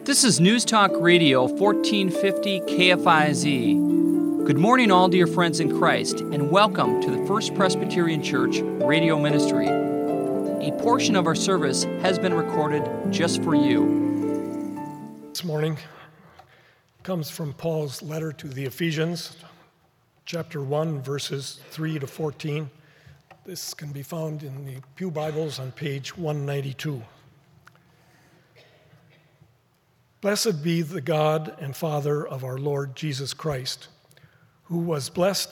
This is News Talk Radio 1450 KFIZ. Good morning, all dear friends in Christ, and welcome to the First Presbyterian Church radio ministry. A portion of our service has been recorded just for you. This morning comes from Paul's letter to the Ephesians, chapter 1, verses 3 to 14. This can be found in the Pew Bibles on page 192. Blessed be the God and Father of our Lord Jesus Christ, who blessed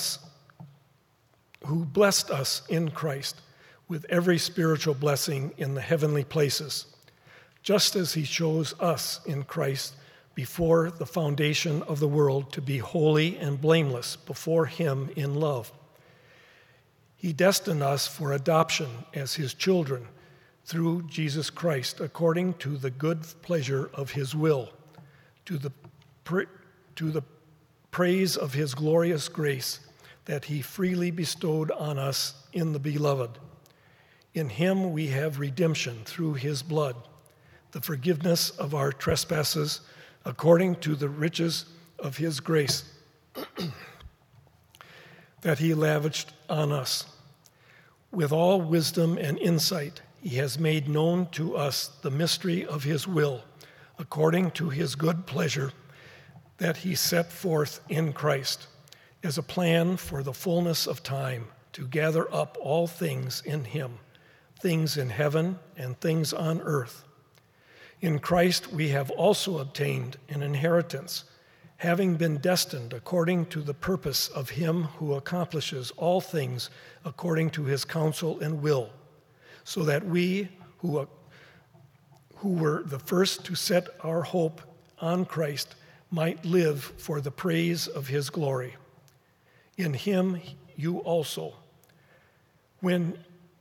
us in Christ with every spiritual blessing in the heavenly places, just as he chose us in Christ before the foundation of the world to be holy and blameless before him in love. He destined us for adoption as his children through Jesus Christ, according to the good pleasure of his will, to the praise of his glorious grace that he freely bestowed on us in the Beloved. In him we have redemption through his blood, the forgiveness of our trespasses, according to the riches of his grace that he lavished on us. With all wisdom and insight, he has made known to us the mystery of his will, according to his good pleasure that he set forth in Christ, as a plan for the fullness of time, to gather up all things in him, things in heaven and things on earth. In Christ we have also obtained an inheritance, having been destined according to the purpose of him who accomplishes all things according to his counsel and will, so that we who were the first to set our hope on Christ might live for the praise of his glory. In him you also, when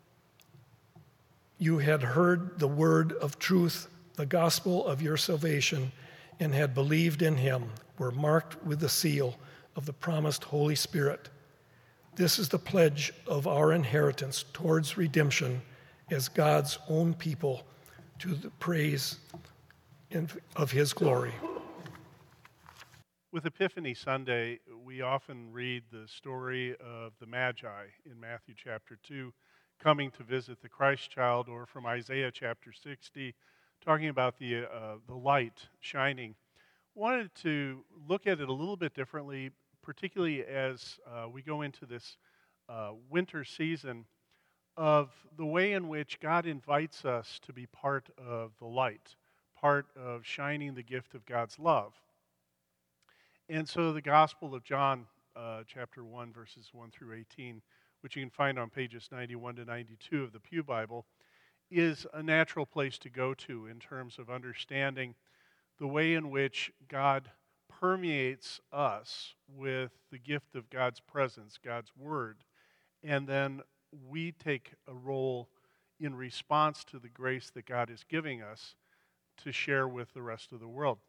you had heard the word of truth, the gospel of your salvation, and had believed in him, were marked with the seal of the promised Holy Spirit. This is the pledge of our inheritance towards redemption as God's own people, to the praise of his glory. With Epiphany Sunday, we often read the story of the Magi in Matthew chapter 2, coming to visit the Christ child, or from Isaiah chapter 60, talking about the light shining. Wanted to look at it a little bit differently, particularly as we go into this winter season, of the way in which God invites us to be part of the light, part of shining the gift of God's love. And so the Gospel of John, chapter 1, verses 1 through 18, which you can find on pages 91 to 92 of the Pew Bible, is a natural place to go to in terms of understanding the way in which God permeates us with the gift of God's presence, God's Word, and then we take a role in response to the grace that God is giving us to share with the rest of the world.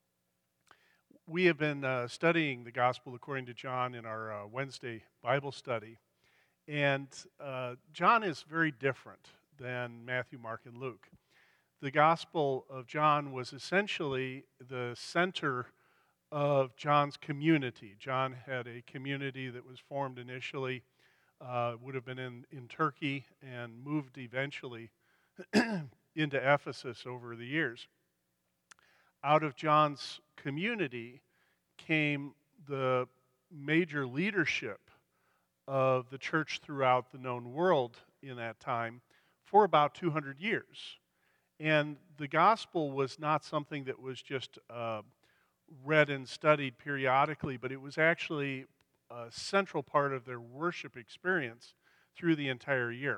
We have been studying the Gospel according to John in our Wednesday Bible study, and John is very different than Matthew, Mark, and Luke. The Gospel of John was essentially the center of John's community. John had a community that was formed initially, would have been in Turkey, and moved eventually into Ephesus over the years. Out of John's community came the major leadership of the church throughout the known world in that time for about 200 years. And the gospel was not something that was just read and studied periodically, but it was actually a central part of their worship experience through the entire year.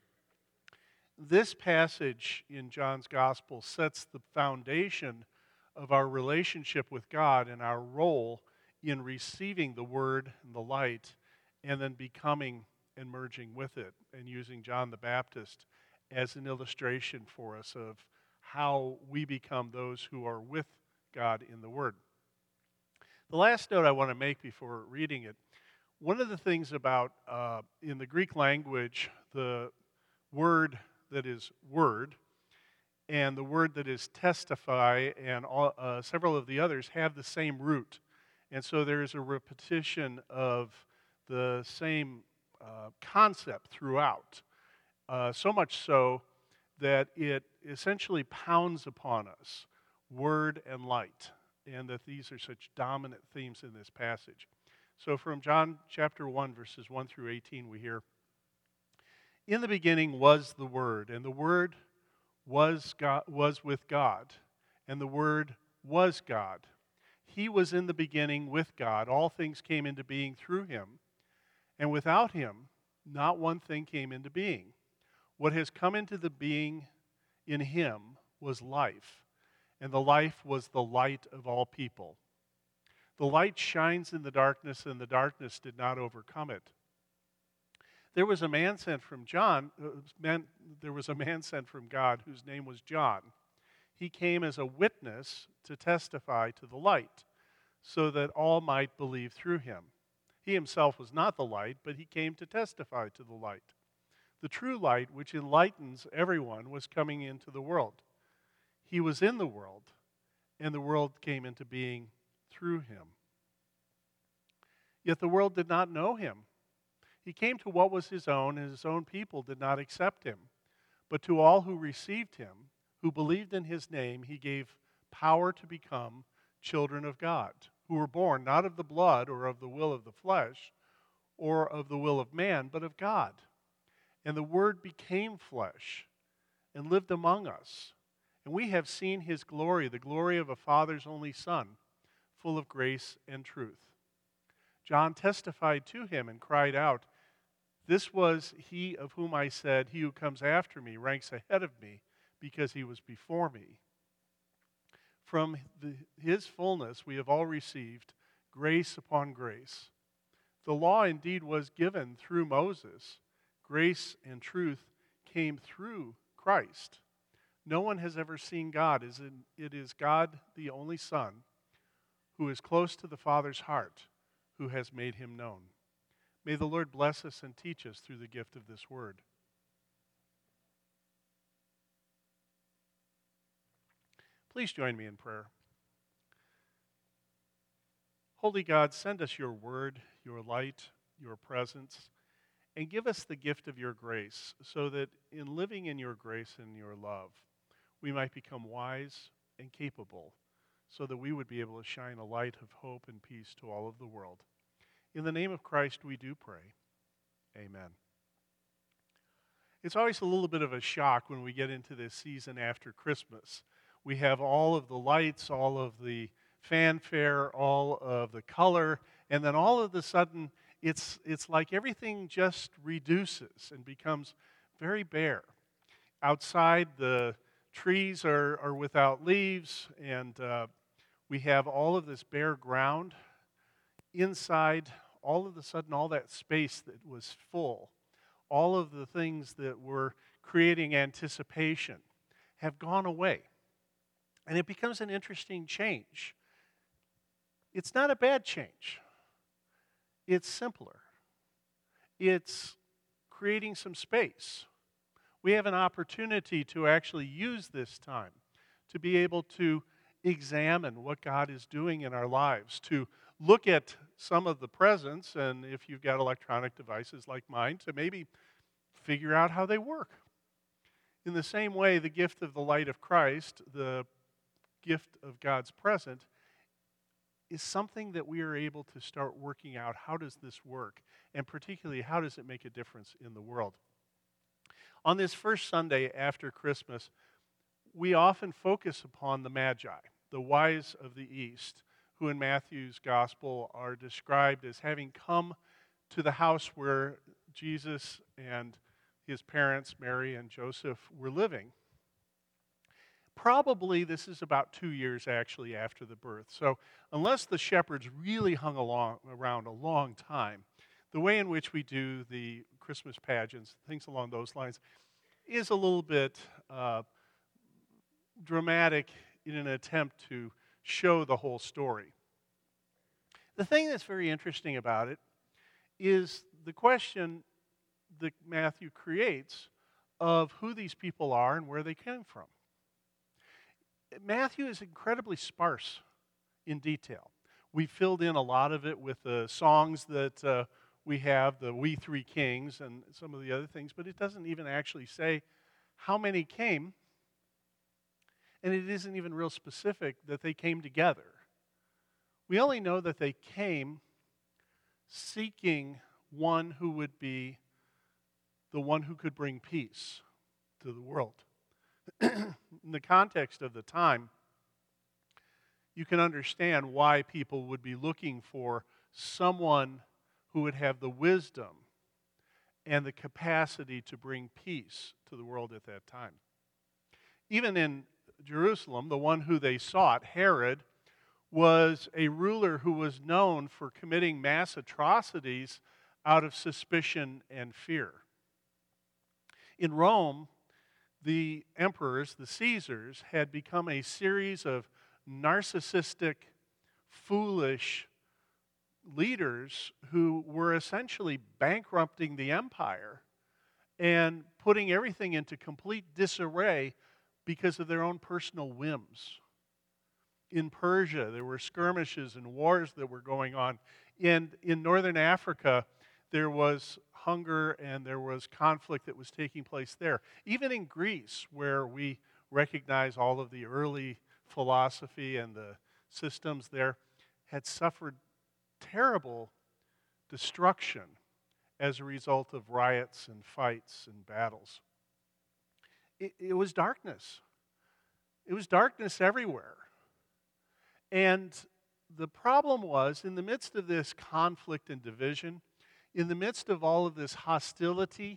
This passage in John's gospel sets the foundation of our relationship with God and our role in receiving the word and the light, and then becoming and merging with it, and using John the Baptist as an illustration for us of how we become those who are with God in the Word. The last note I want to make before reading it, one of the things about, in the Greek language, the word that is word and the word that is testify and several of the others have the same root. And so there is a repetition of the same concept throughout, so much so that it essentially pounds upon us word and light, and that these are such dominant themes in this passage. So from John chapter 1, verses 1 through 18, we hear, "In the beginning was the Word, and the Word was with God, and the Word was God. He was in the beginning with God. All things came into being through him, and without him, not one thing came into being. What has come into the being in him was life, and the life was the light of all people. The light shines in the darkness, and the darkness did not overcome it. There was a man sent from God whose name was John. He came as a witness to testify to the light, so that all might believe through him. He himself was not the light, but he came to testify to the light. The true light, which enlightens everyone, was coming into the world. He was in the world, and the world came into being through him. Yet the world did not know him. He came to what was his own, and his own people did not accept him. But to all who received him, who believed in his name, he gave power to become children of God, who were born not of the blood or of the will of the flesh or of the will of man, but of God. And the Word became flesh and lived among us. And we have seen his glory, the glory of a Father's only Son, full of grace and truth. John testified to him and cried out, 'This was he of whom I said, he who comes after me ranks ahead of me, because he was before me.' From his fullness we have all received grace upon grace. The law indeed was given through Moses. Grace and truth came through Christ. No one has ever seen God. It is God, the only Son, who is close to the Father's heart, who has made him known." May the Lord bless us and teach us through the gift of this word. Please join me in prayer. Holy God, send us your word, your light, your presence, and give us the gift of your grace, so that in living in your grace and your love, we might become wise and capable, so that we would be able to shine a light of hope and peace to all of the world. In the name of Christ we do pray. Amen. It's always a little bit of a shock when we get into this season after Christmas. We have all of the lights, all of the fanfare, all of the color, and then all of a sudden it's like everything just reduces and becomes very bare. Outside, the trees are without leaves, and we have all of this bare ground. Inside, all of a sudden, all that space that was full, all of the things that were creating anticipation have gone away. And it becomes an interesting change. It's not a bad change. It's simpler. It's creating some space. We have an opportunity to actually use this time to be able to examine what God is doing in our lives, to look at some of the presents, and if you've got electronic devices like mine, to maybe figure out how they work. In the same way, the gift of the light of Christ, the gift of God's present, is something that we are able to start working out. How does this work? And particularly, how does it make a difference in the world? On this first Sunday after Christmas, we often focus upon the Magi, the wise of the East, who in Matthew's gospel are described as having come to the house where Jesus and his parents, Mary and Joseph, were living. Probably this is about 2 years actually after the birth. So unless the shepherds really hung around a long time, the way in which we do the Christmas pageants, things along those lines, is a little bit dramatic in an attempt to show the whole story. The thing that's very interesting about it is the question that Matthew creates of who these people are and where they came from. Matthew is incredibly sparse in detail. We filled in a lot of it with the songs that we have, the We Three Kings and some of the other things, but it doesn't even actually say how many came, and it isn't even real specific that they came together. We only know that they came seeking one who would be the one who could bring peace to the world. In the context of the time, you can understand why people would be looking for someone who would have the wisdom and the capacity to bring peace to the world at that time. Even in Jerusalem, the one who they sought, Herod, was a ruler who was known for committing mass atrocities out of suspicion and fear. In Rome, the emperors, the Caesars, had become a series of narcissistic, foolish leaders who were essentially bankrupting the empire and putting everything into complete disarray because of their own personal whims. In Persia, there were skirmishes and wars that were going on. In northern Africa, there was hunger and there was conflict that was taking place there. Even in Greece, where we recognize all of the early philosophy and the systems there, had suffered terrible destruction as a result of riots and fights and battles. It was darkness. It was darkness everywhere. And the problem was, in the midst of this conflict and division, in the midst of all of this hostility,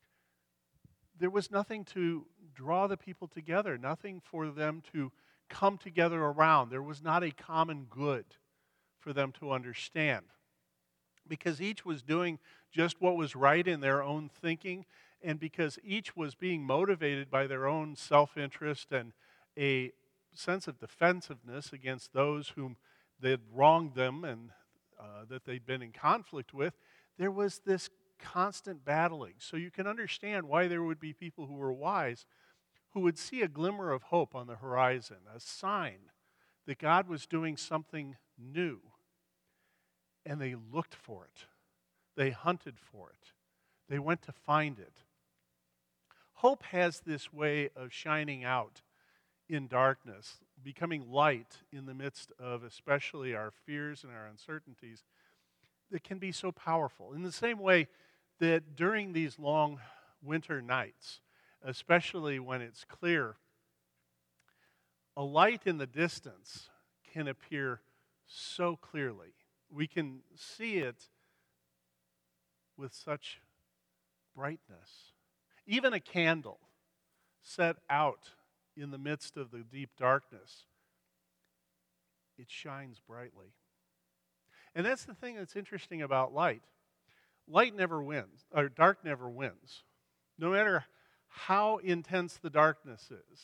there was nothing to draw the people together, nothing for them to come together around. There was not a common good for them to understand, because each was doing just what was right in their own thinking, and because each was being motivated by their own self-interest and a sense of defensiveness against those whom they had wronged them and that they'd been in conflict with. There was this constant battling. So you can understand why there would be people who were wise who would see a glimmer of hope on the horizon, a sign that God was doing something new. And they looked for it. They hunted for it. They went to find it. Hope has this way of shining out in darkness, becoming light in the midst of especially our fears and our uncertainties, that can be so powerful. In the same way that during these long winter nights, especially when it's clear, a light in the distance can appear so clearly. We can see it with such brightness. Even a candle set out in the midst of the deep darkness, it shines brightly. And that's the thing that's interesting about light. Light never wins, or dark never wins. No matter how intense the darkness is,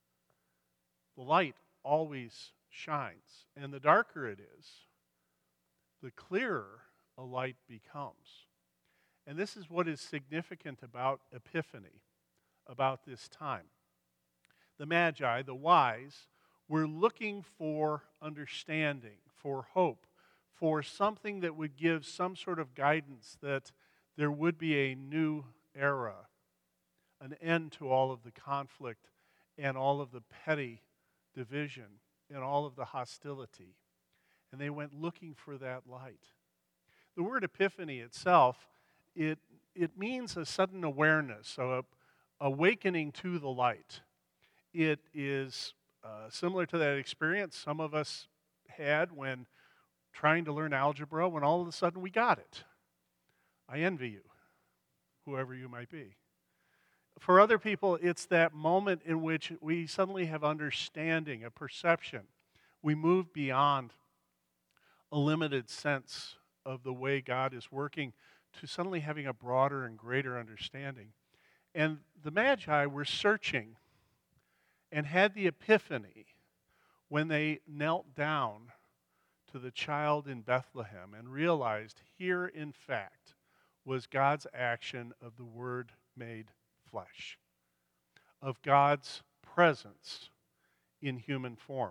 the light always shines. And the darker it is, the clearer a light becomes. And this is what is significant about Epiphany, about this time. The Magi, the wise, were looking for understanding, for hope, for something that would give some sort of guidance that there would be a new era, an end to all of the conflict and all of the petty division and all of the hostility. And they went looking for that light. The word epiphany itself, it means a sudden awareness, so awakening to the light. It is similar to that experience some of us had when trying to learn algebra, when all of a sudden we got it. I envy you, whoever you might be. For other people, it's that moment in which we suddenly have understanding, a perception. We move beyond a limited sense of the way God is working to suddenly having a broader and greater understanding. And the Magi were searching and had the epiphany when they knelt down to the child in Bethlehem and realized here, in fact, was God's action of the Word made flesh, of God's presence in human form.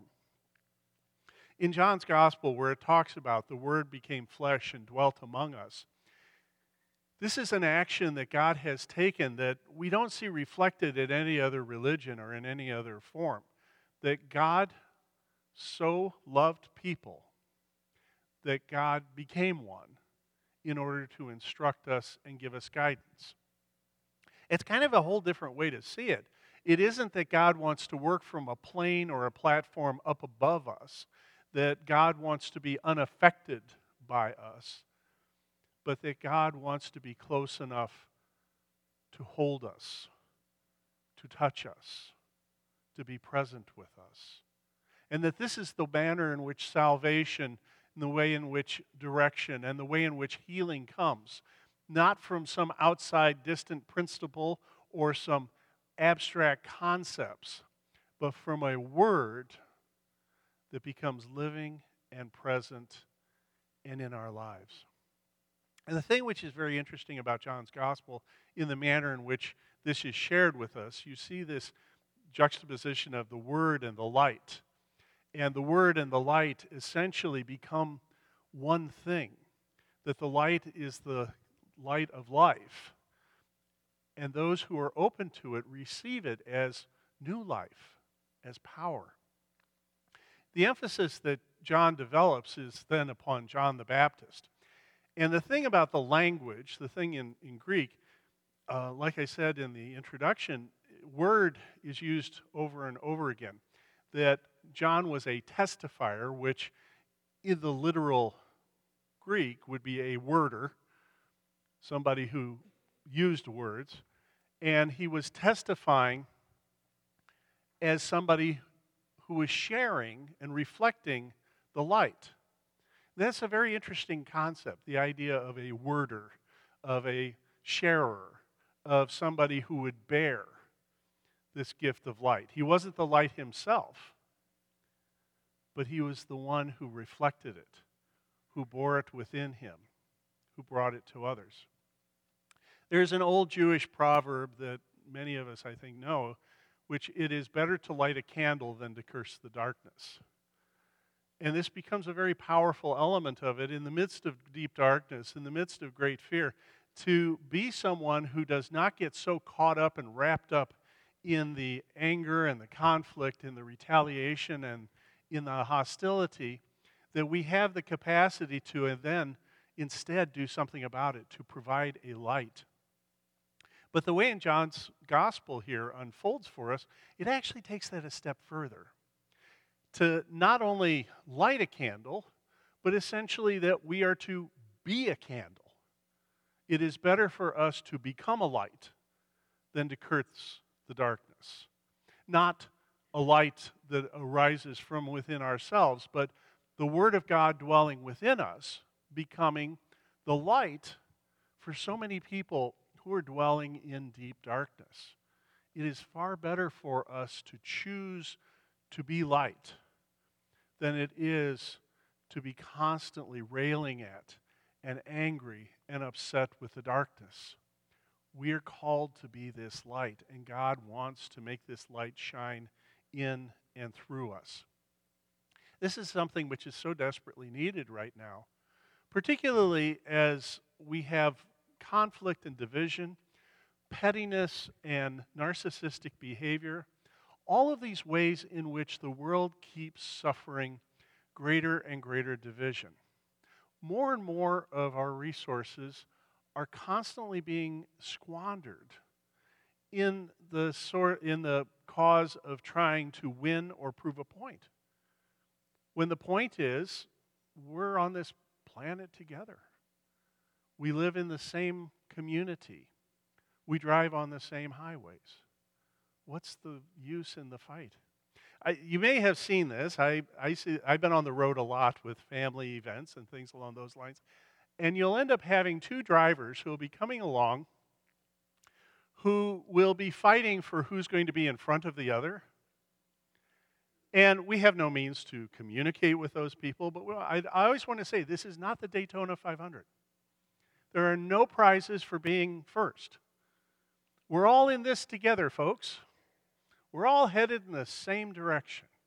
In John's Gospel, where it talks about the Word became flesh and dwelt among us, this is an action that God has taken that we don't see reflected in any other religion or in any other form. That God so loved people that God became one in order to instruct us and give us guidance. It's kind of a whole different way to see it. It isn't that God wants to work from a plane or a platform up above us, that God wants to be unaffected by us, but that God wants to be close enough to hold us, to touch us, to be present with us. And that this is the manner in which salvation, and the way in which direction, and the way in which healing comes, not from some outside distant principle or some abstract concepts, but from a word that becomes living and present and in our lives. And the thing which is very interesting about John's Gospel, in the manner in which this is shared with us, you see this juxtaposition of the Word and the light. And the Word and the light essentially become one thing. That the light is the light of life. And those who are open to it receive it as new life, as power. The emphasis that John develops is then upon John the Baptist. And the thing about the language, the thing in Greek, like I said in the introduction, word is used over and over again. That John was a testifier, which in the literal Greek would be a worder, somebody who used words, and he was testifying as somebody who was sharing and reflecting the light. That's a very interesting concept, the idea of a worder, of a sharer, of somebody who would bear this gift of light. He wasn't the light himself, but he was the one who reflected it, who bore it within him, who brought it to others. There's an old Jewish proverb that many of us, I think, know, which it is better to light a candle than to curse the darkness. And this becomes a very powerful element of it in the midst of deep darkness, in the midst of great fear, to be someone who does not get so caught up and wrapped up in the anger and the conflict and the retaliation and in the hostility, that we have the capacity to and then instead do something about it, to provide a light. But the way in John's Gospel here unfolds for us, it actually takes that a step further. To not only light a candle, but essentially that we are to be a candle. It is better for us to become a light than to curse the darkness. Not a light that arises from within ourselves, but the Word of God dwelling within us, becoming the light for so many people who are dwelling in deep darkness. It is far better for us to choose to be light than it is to be constantly railing at and angry and upset with the darkness. We are called to be this light, and God wants to make this light shine in and through us. This is something which is so desperately needed right now, particularly as we have conflict and division, pettiness and narcissistic behavior, all of these ways in which the world keeps suffering greater and greater division. More and more of our resources are constantly being squandered in the cause of trying to win or prove a point. When the point is, we're on this planet together. We live in the same community. We drive on the same highways. What's the use in the fight? You may have seen this. I've been on the road a lot with family events and things along those lines. And you'll end up having two drivers who will be coming along who will be fighting for who's going to be in front of the other. And we have no means to communicate with those people. But I always want to say, this is not the Daytona 500. There are no prizes for being first. We're all in this together, folks. We're all headed in the same direction.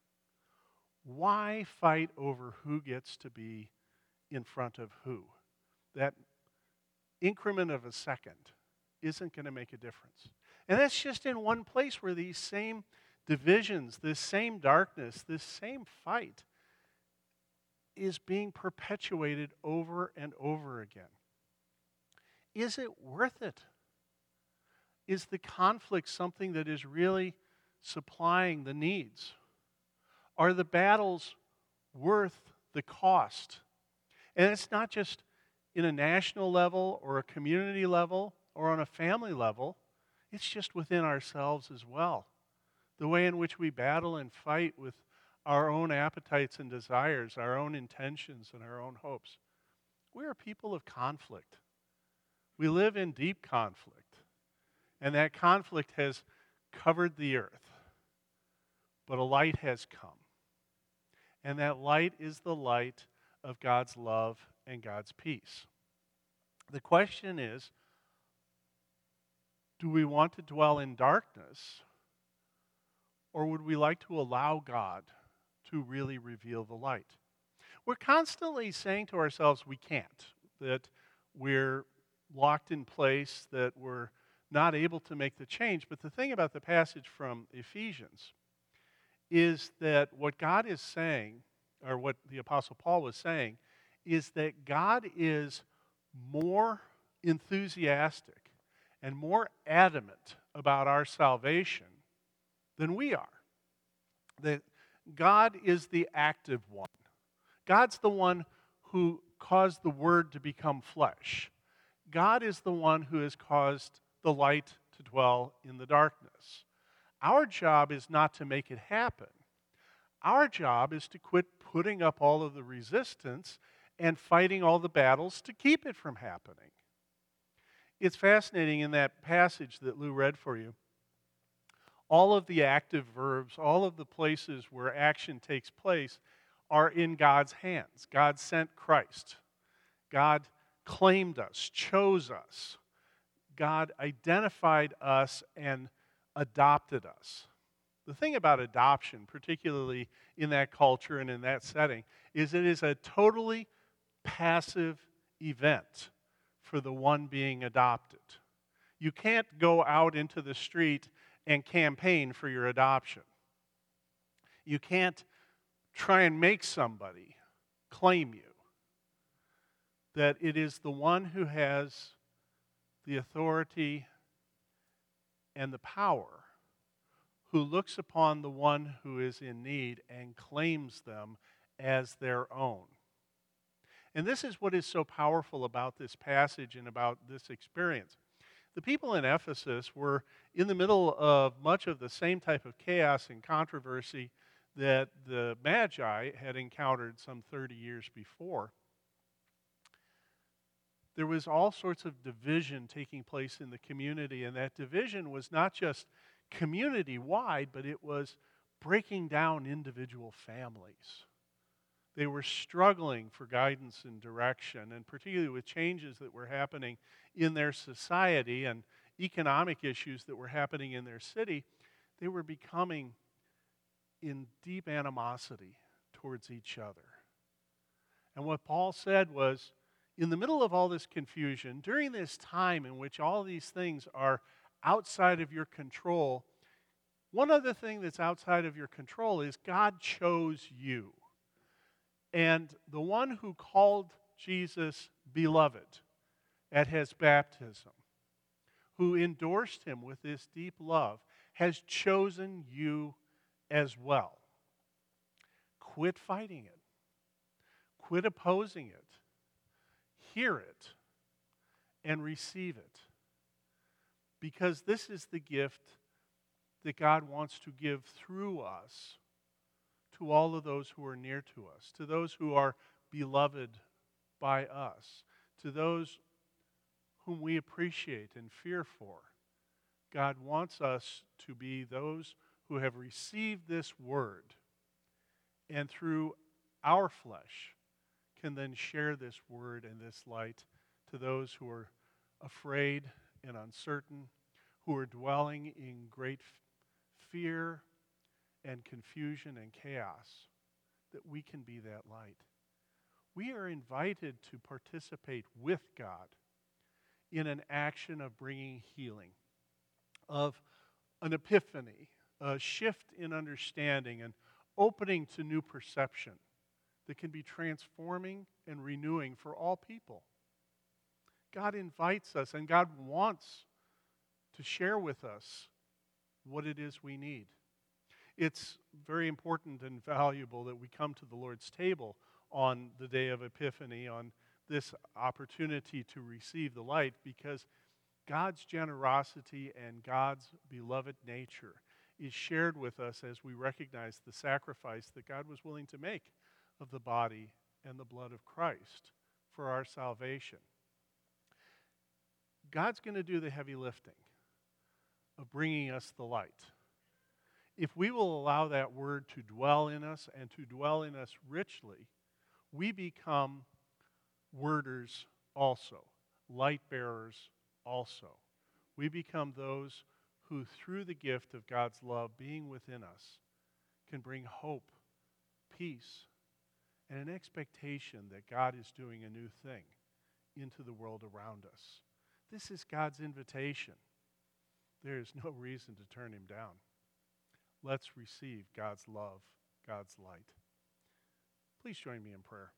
Why fight over who gets to be in front of who? That increment of a second isn't going to make a difference. And that's just in one place where these same divisions, this same darkness, this same fight is being perpetuated over and over again. Is it worth it? Is the conflict something that is really supplying the needs? Are the battles worth the cost? And it's not just in a national level or a community level or on a family level. It's just within ourselves as well. The way in which we battle and fight with our own appetites and desires, our own intentions and our own hopes. We are people of conflict. We live in deep conflict. And that conflict has covered the earth. But a light has come. And that light is the light of God's love and God's peace. The question is, do we want to dwell in darkness, or would we like to allow God to really reveal the light? We're constantly saying to ourselves we can't, that we're locked in place, that we're not able to make the change. But the thing about the passage from Ephesians is that what God is saying, or what the Apostle Paul was saying, is that God is more enthusiastic and more adamant about our salvation than we are. That God is the active one. God's the one who caused the Word to become flesh. God is the one who has caused the light to dwell in the darkness. Our job is not to make it happen. Our job is to quit putting up all of the resistance and fighting all the battles to keep it from happening. It's fascinating in that passage that Lou read for you. All of the active verbs, all of the places where action takes place are in God's hands. God sent Christ. God claimed us, chose us. God identified us and adopted us. The thing about adoption, particularly in that culture and in that setting, is it is a totally passive event for the one being adopted. You can't go out into the street and campaign for your adoption. You can't try and make somebody claim you. That it is the one who has the authority and the power who looks upon the one who is in need and claims them as their own. And this is what is so powerful about this passage and about this experience. The people in Ephesus were in the middle of much of the same type of chaos and controversy that the Magi had encountered some 30 years before. There was all sorts of division taking place in the community, and that division was not just community-wide, but it was breaking down individual families. They were struggling for guidance and direction, and particularly with changes that were happening in their society and economic issues that were happening in their city, they were becoming in deep animosity towards each other. And what Paul said was, in the middle of all this confusion, during this time in which all these things are outside of your control, one other thing that's outside of your control is God chose you. And the one who called Jesus beloved at his baptism, who endorsed him with this deep love, has chosen you as well. Quit fighting it. Quit opposing it. Hear it and receive it. Because this is the gift that God wants to give through us to all of those who are near to us, to those who are beloved by us, to those whom we appreciate and fear for. God wants us to be those who have received this word and through our flesh can then share this word and this light to those who are afraid and uncertain, who are dwelling in great fear and confusion and chaos. that we can be that light. We are invited to participate with God in an action of bringing healing, of an epiphany, a shift in understanding, an opening to new perception that can be transforming and renewing for all people. God invites us, and God wants to share with us what it is we need. It's very important and valuable that we come to the Lord's table on the day of Epiphany, on this opportunity to receive the light, because God's generosity and God's beloved nature is shared with us as we recognize the sacrifice that God was willing to make of the body and the blood of Christ for our salvation. God's going to do the heavy lifting of bringing us the light. If we will allow that word to dwell in us and to dwell in us richly, we become worders also, light bearers also. We become those who, through the gift of God's love being within us, can bring hope, peace, and an expectation that God is doing a new thing into the world around us. This is God's invitation. There is no reason to turn him down. Let's receive God's love, God's light. Please join me in prayer.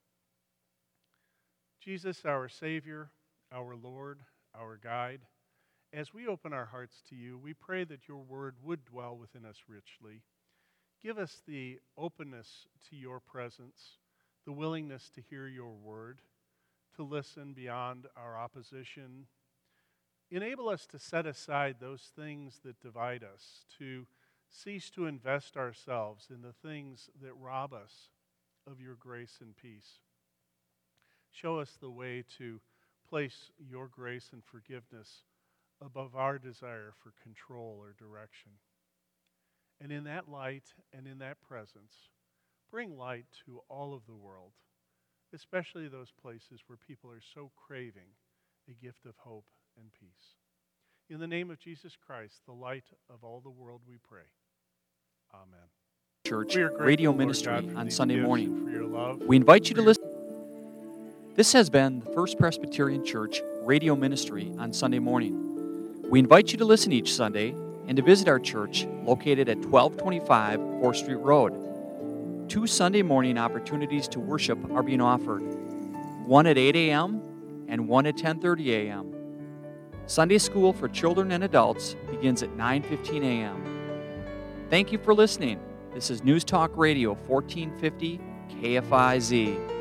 Jesus, our Savior, our Lord, our guide, as we open our hearts to you, we pray that your word would dwell within us richly. Give us the openness to your presence, the willingness to hear your word, to listen beyond our opposition. Enable us to set aside those things that divide us, to cease to invest ourselves in the things that rob us of your grace and peace. Show us the way to place your grace and forgiveness above our desire for control or direction. And in that light and in that presence, bring light to all of the world, especially those places where people are so craving a gift of hope and peace. In the name of Jesus Christ, the light of all the world, we pray. Amen. Church We are grateful, radio Lord ministry God, for on these Sunday gifts morning. and for your love. We invite you to listen. This has been the First Presbyterian Church radio ministry on Sunday morning. We invite you to listen each Sunday and to visit our church located at 1225 4th Street Road. 2 Sunday morning opportunities to worship are being offered, one at 8 a.m. and one at 10:30 a.m. Sunday school for children and adults begins at 9:15 a.m. Thank you for listening. This is News Talk Radio 1450 KFIZ.